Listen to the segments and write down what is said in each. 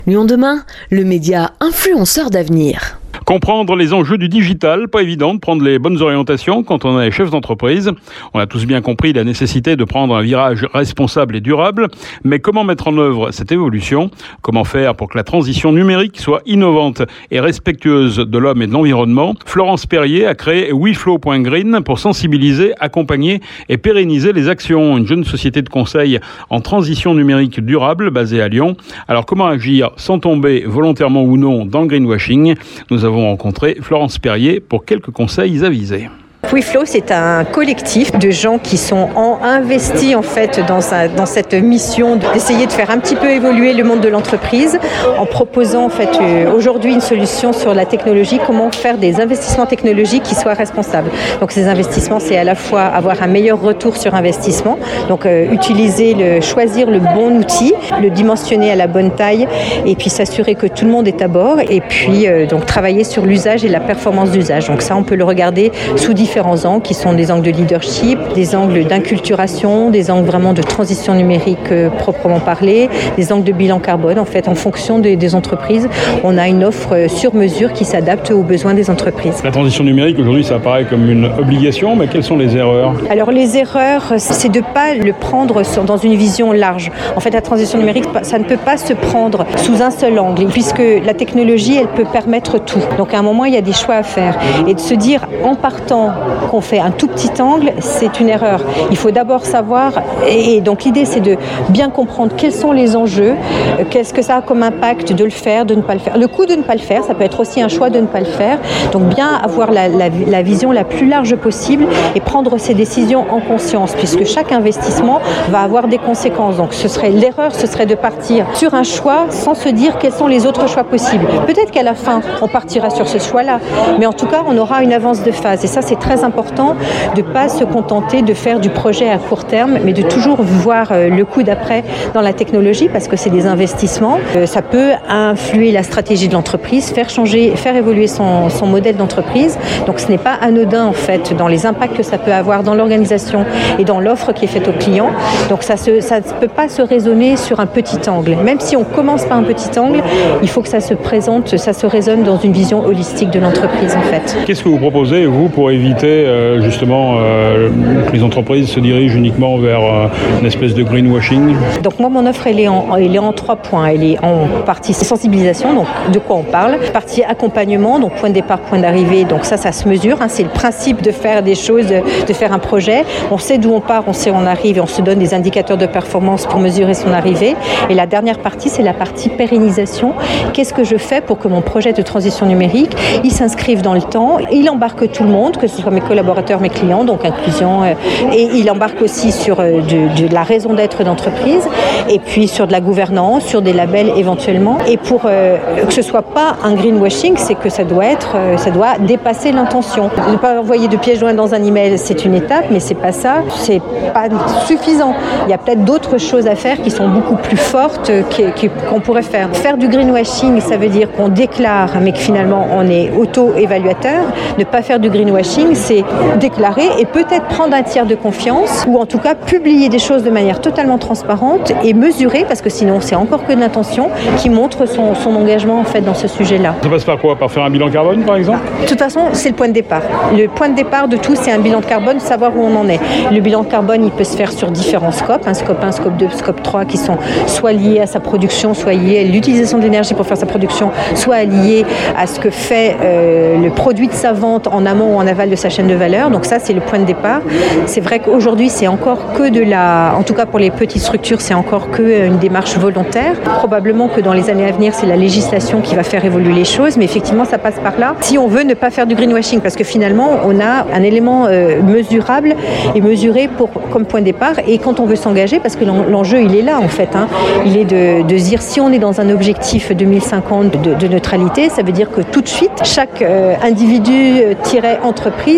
Lyon demain, le média influenceur d'avenir. Comprendre les enjeux du digital, pas évident de prendre les bonnes orientations quand on est chef d'entreprise. On a tous bien compris la nécessité de prendre un virage responsable et durable, mais comment mettre en œuvre cette évolution ? Comment faire pour que la transition numérique soit innovante et respectueuse de l'homme et de l'environnement ? Florence Perrier a créé WeFlow.green pour sensibiliser, accompagner et pérenniser les actions. Une jeune société de conseil en transition numérique durable basée à Lyon. Alors comment agir sans tomber volontairement ou non dans le greenwashing ? Nous avons rencontré Florence Perrier pour quelques conseils avisés. WeFlow, c'est un collectif de gens qui sont investis en fait dans cette mission d'essayer de faire un petit peu évoluer le monde de l'entreprise en proposant en fait aujourd'hui une solution sur la technologie, comment faire des investissements technologiques qui soient responsables. Donc ces investissements, c'est à la fois avoir un meilleur retour sur investissement, donc choisir le bon outil, le dimensionner à la bonne taille et puis s'assurer que tout le monde est à bord et puis donc travailler sur l'usage et la performance d'usage. Donc ça, on peut le regarder sous différents angles qui sont des angles de leadership, des angles d'inculturation, des angles vraiment de transition numérique proprement parlé, des angles de bilan carbone. En fait, en fonction des entreprises, on a une offre sur mesure qui s'adapte aux besoins des entreprises. La transition numérique, aujourd'hui, ça apparaît comme une obligation, mais quelles sont les erreurs ? Alors les erreurs, c'est de ne pas le prendre dans une vision large. En fait, la transition numérique, ça ne peut pas se prendre sous un seul angle, puisque la technologie, elle peut permettre tout. Donc à un moment, il y a des choix à faire. Et de se dire, en partant, qu'on fait un tout petit angle, c'est une erreur. Il faut d'abord savoir, et donc l'idée c'est de bien comprendre quels sont les enjeux, qu'est-ce que ça a comme impact de le faire, de ne pas le faire. Le coût de ne pas le faire, ça peut être aussi un choix de ne pas le faire. Donc bien avoir la vision la plus large possible et prendre ses décisions en conscience, puisque chaque investissement va avoir des conséquences. Donc l'erreur, ce serait de partir sur un choix sans se dire quels sont les autres choix possibles. Peut-être qu'à la fin, on partira sur ce choix-là, mais en tout cas, on aura une avance de phase. Et ça, c'est très important de ne pas se contenter de faire du projet à court terme, mais de toujours voir le coup d'après dans la technologie, parce que c'est des investissements. Ça peut influer la stratégie de l'entreprise, faire évoluer son modèle d'entreprise. Donc ce n'est pas anodin en fait dans les impacts que ça peut avoir dans l'organisation et dans l'offre qui est faite aux clients. Donc ça ne peut pas se raisonner sur un petit angle. Même si on commence par un petit angle, il faut que ça se résonne dans une vision holistique de l'entreprise en fait. Qu'est-ce que vous proposez, vous, pour éviter justement que les entreprises se dirigent uniquement vers une espèce de greenwashing ? Donc moi, mon offre, elle est en 3 points. Elle est en partie sensibilisation, donc de quoi on parle. Partie accompagnement, donc point de départ, point d'arrivée. Donc ça se mesure. C'est le principe de faire des choses, de faire un projet. On sait d'où on part, on sait où on arrive et on se donne des indicateurs de performance pour mesurer son arrivée. Et la dernière partie, c'est la partie pérennisation. Qu'est-ce que je fais pour que mon projet de transition numérique, il s'inscrive dans le temps, il embarque tout le monde, que ce soit mes collaborateurs, mes clients, donc inclusion, et il embarque aussi sur de la raison d'être d'entreprise, et puis sur de la gouvernance, sur des labels éventuellement. Et pour que ce soit pas un greenwashing, c'est que ça doit dépasser l'intention. Ne pas envoyer de pièges joints dans un email, c'est une étape, mais c'est pas ça, c'est pas suffisant. Il y a peut-être d'autres choses à faire qui sont beaucoup plus fortes qu'on pourrait faire. Faire du greenwashing, ça veut dire qu'on déclare, mais que finalement on est auto-évaluateur. Ne pas faire du greenwashing, c'est déclarer et peut-être prendre un tiers de confiance ou en tout cas publier des choses de manière totalement transparente et mesurée, parce que sinon c'est encore que de l'intention qui montre son engagement en fait dans ce sujet-là. Ça passe par quoi ? Par faire un bilan carbone par exemple ? De toute façon, c'est le point de départ. Le point de départ de tout, c'est un bilan de carbone, savoir où on en est. Le bilan de carbone, il peut se faire sur différents scopes, scope 1, scope 2, scope 3, qui sont soit liés à sa production, soit liés à l'utilisation de l'énergie pour faire sa production, soit liés à ce que fait le produit de sa vente en amont ou en aval de sa chaîne de valeur. Donc ça, c'est le point de départ. C'est vrai qu'aujourd'hui, c'est encore que en tout cas pour les petites structures, c'est encore que une démarche volontaire. Probablement que dans les années à venir, c'est la législation qui va faire évoluer les choses, mais effectivement, ça passe par là. Si on veut ne pas faire du greenwashing, parce que finalement, on a un élément mesurable et mesuré comme point de départ. Et quand on veut s'engager, parce que l'enjeu, il est là en fait, il est de dire si on est dans un objectif 2050 de neutralité, ça veut dire que tout de suite, chaque individu-entreprise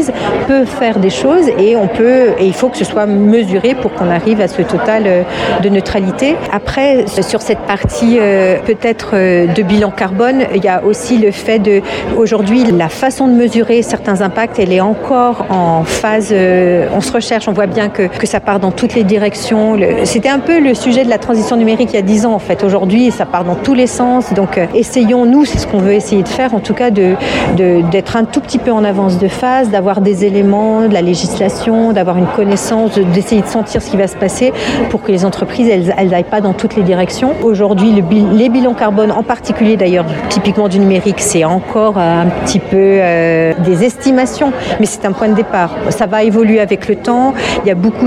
entreprise peut faire des choses et il faut que ce soit mesuré pour qu'on arrive à ce total de neutralité. Après, sur cette partie peut-être de bilan carbone, il y a aussi le fait aujourd'hui, la façon de mesurer certains impacts, elle est encore en phase, on se recherche, on voit bien que ça part dans toutes les directions. C'était un peu le sujet de la transition numérique il y a 10 ans en fait. Aujourd'hui, ça part dans tous les sens. Donc essayons, nous, c'est ce qu'on veut essayer de faire, en tout cas d'être un tout petit peu en avance de phase, d'avoir des éléments, de la législation, d'avoir une connaissance, d'essayer de sentir ce qui va se passer pour que les entreprises, elles n'aillent pas dans toutes les directions. Aujourd'hui, les bilans carbone, en particulier d'ailleurs, typiquement du numérique, c'est encore un petit peu des estimations, mais c'est un point de départ. Ça va évoluer avec le temps. Il y a beaucoup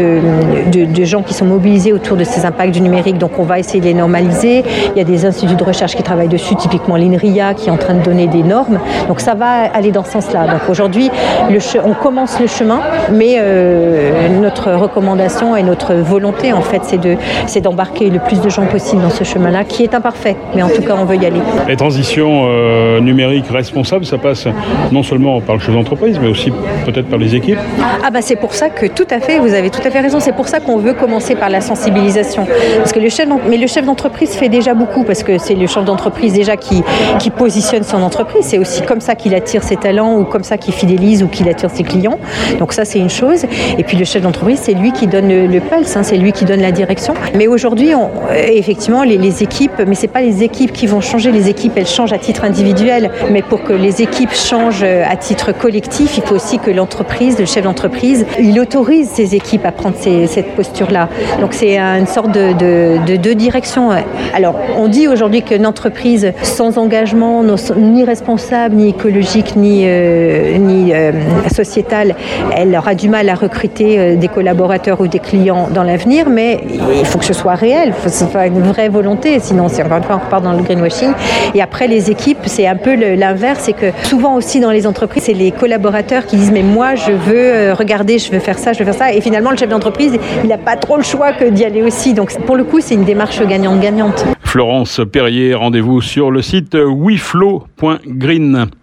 de gens qui sont mobilisés autour de ces impacts du numérique, donc on va essayer de les normaliser. Il y a des instituts de recherche qui travaillent dessus, typiquement l'INRIA qui est en train de donner des normes. Donc ça va aller dans ce sens-là. Donc aujourd'hui, on commence le chemin, mais notre recommandation et notre volonté, en fait, c'est d'embarquer le plus de gens possible dans ce chemin-là, qui est imparfait, mais en tout cas, on veut y aller. Les transitions numériques responsables, ça passe non seulement par le chef d'entreprise, mais aussi peut-être par les équipes. C'est pour ça que tout à fait, vous avez tout à fait raison. C'est pour ça qu'on veut commencer par la sensibilisation. Parce que le chef d'entreprise fait déjà beaucoup, parce que c'est le chef d'entreprise déjà qui positionne son entreprise. C'est aussi comme ça qu'il attire ses talents ou comme ça qu'il fidélise ou qu'il attire ses clients. Donc ça, c'est une chose. Et puis le chef d'entreprise, c'est lui qui donne le pulse, c'est lui qui donne la direction. Mais aujourd'hui, effectivement, les équipes, mais c'est pas les équipes qui vont changer. Les équipes, elles changent à titre individuel. Mais pour que les équipes changent à titre collectif, il faut aussi que l'entreprise, le chef d'entreprise, il autorise ses équipes à prendre cette posture-là. Donc c'est une sorte de deux directions. Alors, on dit aujourd'hui qu'une entreprise sans engagement, ni responsable, ni écologique, ni sociétal, elle aura du mal à recruter des collaborateurs ou des clients dans l'avenir, mais il faut que ce soit réel, il faut que ce soit une vraie volonté, sinon c'est encore une fois on repart dans le greenwashing. Et après les équipes, c'est un peu l'inverse, c'est que souvent aussi dans les entreprises, c'est les collaborateurs qui disent mais moi je veux regarder, je veux faire ça, et finalement le chef d'entreprise, il n'a pas trop le choix que d'y aller aussi. Donc pour le coup, c'est une démarche gagnante-gagnante. Florence Perrier, rendez-vous sur le site weflow.green.